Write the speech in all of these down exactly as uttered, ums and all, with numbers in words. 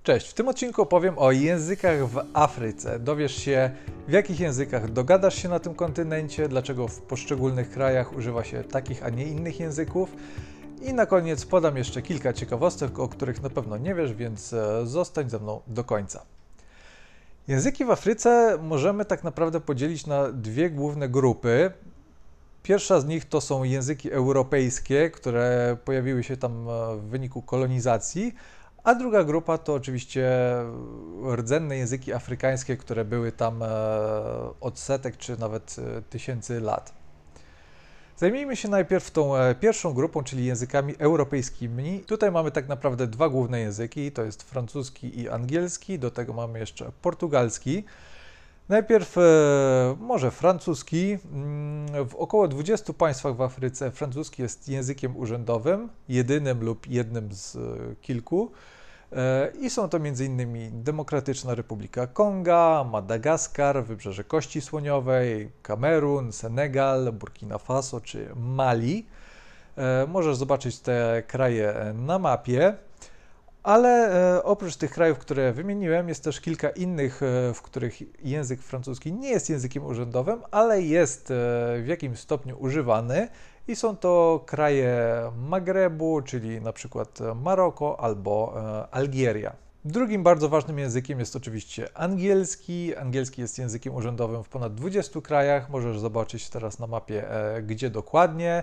Cześć, w tym odcinku opowiem o językach w Afryce. Dowiesz się, w jakich językach dogadasz się na tym kontynencie, dlaczego w poszczególnych krajach używa się takich, a nie innych języków. I na koniec podam jeszcze kilka ciekawostek, o których na pewno nie wiesz, więc zostań ze mną do końca. Języki w Afryce możemy tak naprawdę podzielić na dwie główne grupy. Pierwsza z nich to są języki europejskie, które pojawiły się tam w wyniku kolonizacji, a druga grupa to oczywiście rdzenne języki afrykańskie, które były tam od setek czy nawet tysięcy lat. Zajmijmy się najpierw tą pierwszą grupą, czyli językami europejskimi. Tutaj mamy tak naprawdę dwa główne języki, to jest francuski i angielski, do tego mamy jeszcze portugalski. Najpierw e, może francuski. W około dwudziestu państwach w Afryce francuski jest językiem urzędowym, jedynym lub jednym z e, kilku. E, I są to m.in. Demokratyczna Republika Konga, Madagaskar, Wybrzeże Kości Słoniowej, Kamerun, Senegal, Burkina Faso czy Mali. E, możesz zobaczyć te kraje na mapie. Ale e, oprócz tych krajów, które wymieniłem, jest też kilka innych, e, w których język francuski nie jest językiem urzędowym, ale jest e, w jakimś stopniu używany i są to kraje Magrebu, czyli na przykład Maroko albo e, Algieria. Drugim bardzo ważnym językiem jest oczywiście angielski. Angielski jest językiem urzędowym w ponad dwudziestu krajach. Możesz zobaczyć teraz na mapie, e, gdzie dokładnie.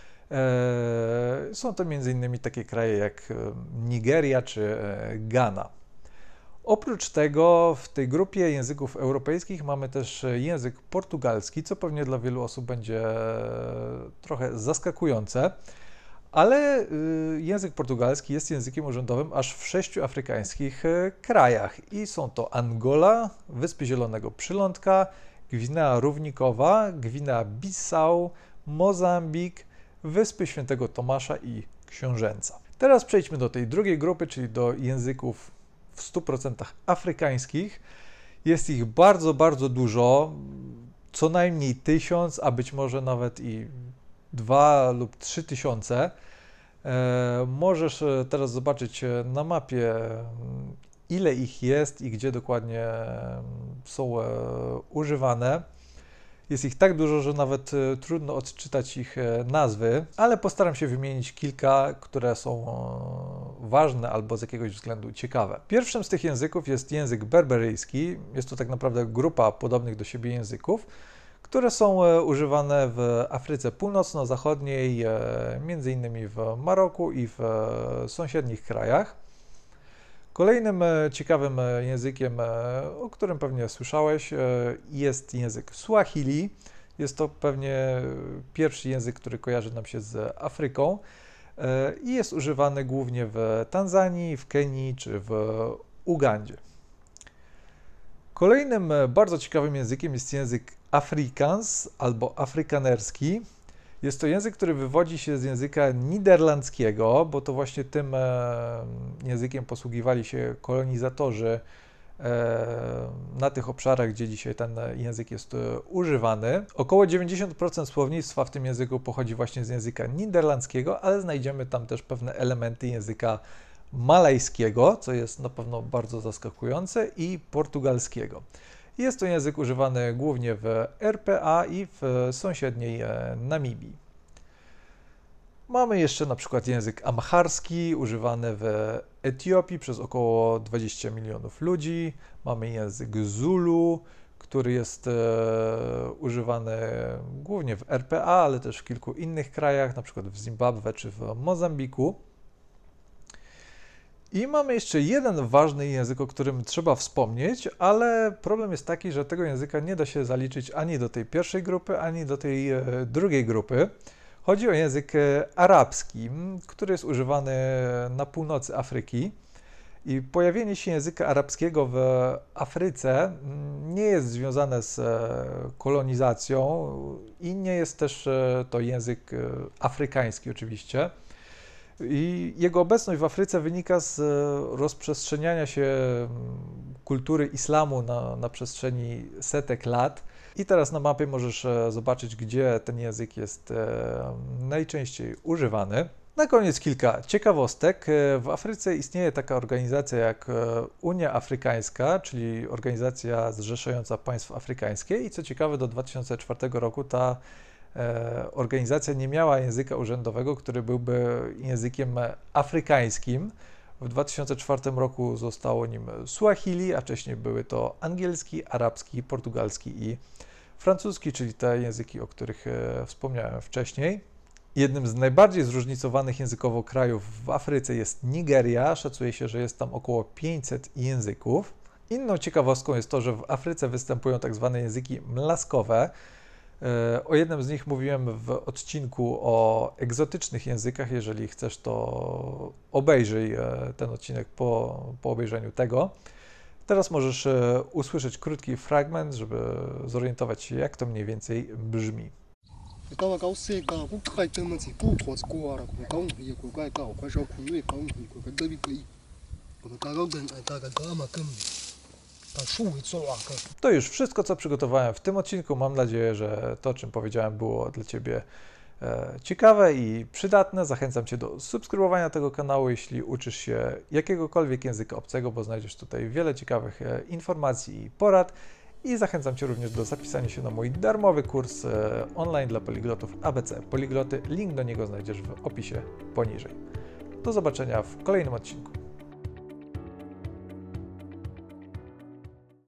Są to m.in. takie kraje jak Nigeria czy Ghana. Oprócz tego w tej grupie języków europejskich mamy też język portugalski, co pewnie dla wielu osób będzie trochę zaskakujące, ale język portugalski jest językiem urzędowym aż w sześciu afrykańskich krajach i są to Angola, Wyspy Zielonego Przylądka, Gwinea Równikowa, Gwinea Bissau, Mozambik, Wyspy Świętego Tomasza i Książęca. Teraz przejdźmy do tej drugiej grupy, czyli do języków w stu procentach afrykańskich. Jest ich bardzo, bardzo dużo, co najmniej tysiąc, a być może nawet i dwa lub trzy tysiące. E, możesz teraz zobaczyć na mapie, ile ich jest i gdzie dokładnie są e, używane. Jest ich tak dużo, że nawet e, trudno odczytać ich e, nazwy, ale postaram się wymienić kilka, które są e, ważne albo z jakiegoś względu ciekawe. Pierwszym z tych języków jest język berberyjski. Jest to tak naprawdę grupa podobnych do siebie języków, które są e, używane w Afryce Północno-Zachodniej, e, między innymi w Maroku i w e, sąsiednich krajach. Kolejnym ciekawym językiem, o którym pewnie słyszałeś, jest język Swahili. Jest to pewnie pierwszy język, który kojarzy nam się z Afryką i jest używany głównie w Tanzanii, w Kenii czy w Ugandzie. Kolejnym bardzo ciekawym językiem jest język Afrikaans albo afrykanerski. Jest to język, który wywodzi się z języka niderlandzkiego, bo to właśnie tym językiem posługiwali się kolonizatorzy na tych obszarach, gdzie dzisiaj ten język jest używany. Około dziewięćdziesiąt procent słownictwa w tym języku pochodzi właśnie z języka niderlandzkiego, ale znajdziemy tam też pewne elementy języka malajskiego, co jest na pewno bardzo zaskakujące, i portugalskiego. Jest to język używany głównie w R P A i w sąsiedniej Namibii. Mamy jeszcze na przykład język amharski, używany w Etiopii przez około dwadzieścia milionów ludzi. Mamy język Zulu, który jest e, używany głównie w R P A, ale też w kilku innych krajach, na przykład w Zimbabwe czy w Mozambiku. I mamy jeszcze jeden ważny język, o którym trzeba wspomnieć, ale problem jest taki, że tego języka nie da się zaliczyć ani do tej pierwszej grupy, ani do tej e, drugiej grupy. Chodzi o język arabski, który jest używany na północy Afryki. I pojawienie się języka arabskiego w Afryce nie jest związane z kolonizacją i nie jest też to język afrykański oczywiście. I jego obecność w Afryce wynika z rozprzestrzeniania się kultury islamu na, na przestrzeni setek lat. I teraz na mapie możesz zobaczyć, gdzie ten język jest najczęściej używany. Na koniec kilka ciekawostek. W Afryce istnieje taka organizacja jak Unia Afrykańska, czyli organizacja zrzeszająca państw afrykańskie i co ciekawe do dwa tysiące czwartego roku ta organizacja nie miała języka urzędowego, który byłby językiem afrykańskim. W dwa tysiące czwartym roku zostało nim Suahili, a wcześniej były to angielski, arabski, portugalski i francuski, czyli te języki, o których wspomniałem wcześniej. Jednym z najbardziej zróżnicowanych językowo krajów w Afryce jest Nigeria. Szacuje się, że jest tam około pięćset języków. Inną ciekawostką jest to, że w Afryce występują tak zwane języki mlaskowe. O jednym z nich mówiłem w odcinku o egzotycznych językach. Jeżeli chcesz, to obejrzyj ten odcinek po, po obejrzeniu tego. Teraz możesz usłyszeć krótki fragment, żeby zorientować się, jak to mniej więcej brzmi. To już wszystko, co przygotowałem w tym odcinku. Mam nadzieję, że to, o czym powiedziałem, było dla Ciebie ciekawe i przydatne. Zachęcam Cię do subskrybowania tego kanału, jeśli uczysz się jakiegokolwiek języka obcego, bo znajdziesz tutaj wiele ciekawych informacji i porad. I zachęcam Cię również do zapisania się na mój darmowy kurs online dla poliglotów A B C Poligloty. Link do niego znajdziesz w opisie poniżej. Do zobaczenia w kolejnym odcinku.